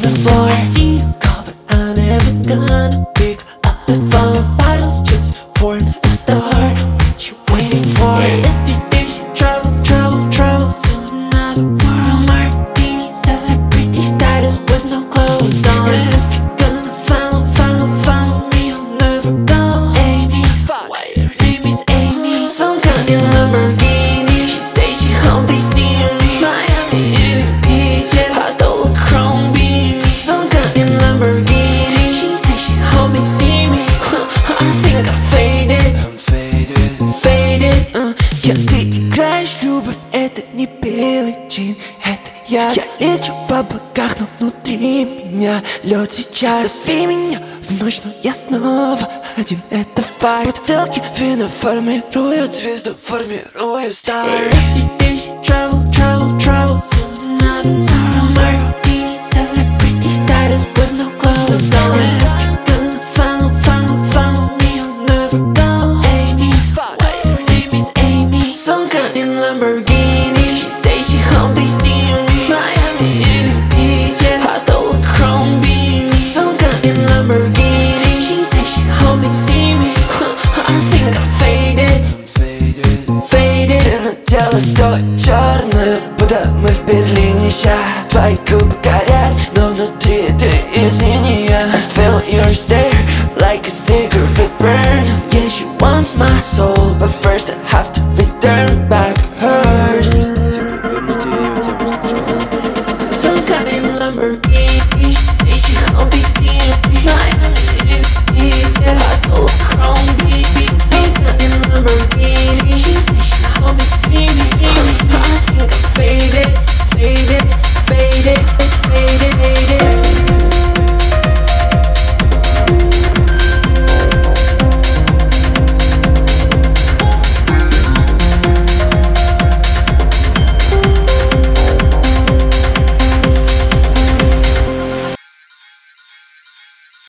the floor. I see you call, but I'm never gonna pick up the phone. Bottles just for a start. What you waiting for? Yeah, yesterday she traveled to another world. Martini, celebrity status with no clothes on. And if you're gonna follow me, you'll never go. Amy, why her name is Amy? Some kind of Lamborghini. She say she home, they see me. Miami in a PJ, I stole a chrome beam. Some kind of Lamborghini. She say she home, they see me. I think I'm faded. Я, ты играешь любовь, это не Билли Джин, это я. Я лечу в облаках, но внутри меня лед сейчас. Зови меня в ночь, но я снова один, это факт. Бутылки вина формируют звезду, формируют стар. Yesterday she traveled to another world. Martini, celebrity status with no clothes on. And if you're gonna follow me, you'll never go. Amy, why her name is Amy? Some kind of Lamborghini. She say she home, they see me. Miami in a PJ, I stole a chrome beam. Some kind of Lamborghini. She say she home, they see me. I think I'm faded. Ты надела все черное, будто мы в Берлине сейчас. Твои губы горят, но внутри ты из иния. I feel your stare like a cigarette burn. Yeah, she wants my soul, but